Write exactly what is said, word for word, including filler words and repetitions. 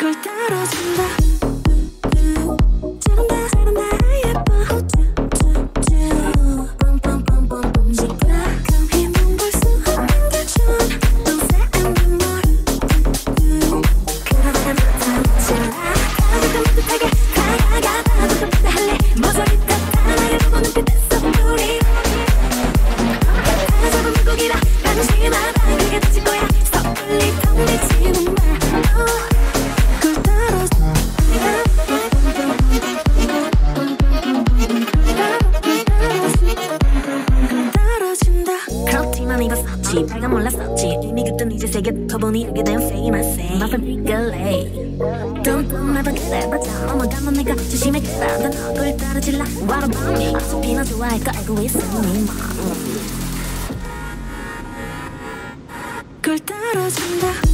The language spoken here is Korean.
걸 따라준다. 잘한다 잘한다 예뻐. 뿜뿜뿜뿜뿜 시끄러운 힘은 볼 수 없는 게 좋은 Don't say anymore. 그러다 나타나질라 가득한 따뜻하게 가가가 나도 또 할래. 모서리 듯한 나를 보고 눈빛에서 우리 다 잡은 물고기라 방심하다 그게 다칠 거야. 섣불리 덤비지는 마. 걸 따라서 따라준다. 그렇지만 입었었지 내가 몰랐었지 이미 그땐 이제 세계부터 보니 알게 된 famous 맛은 이끌래 뚱뚱 나도 그래봤자 넘어가면 내가 조심해 그러다 너걸 따라질라 What about me 어차피 너 좋아할 거 알고 있으니 걸 따라준다.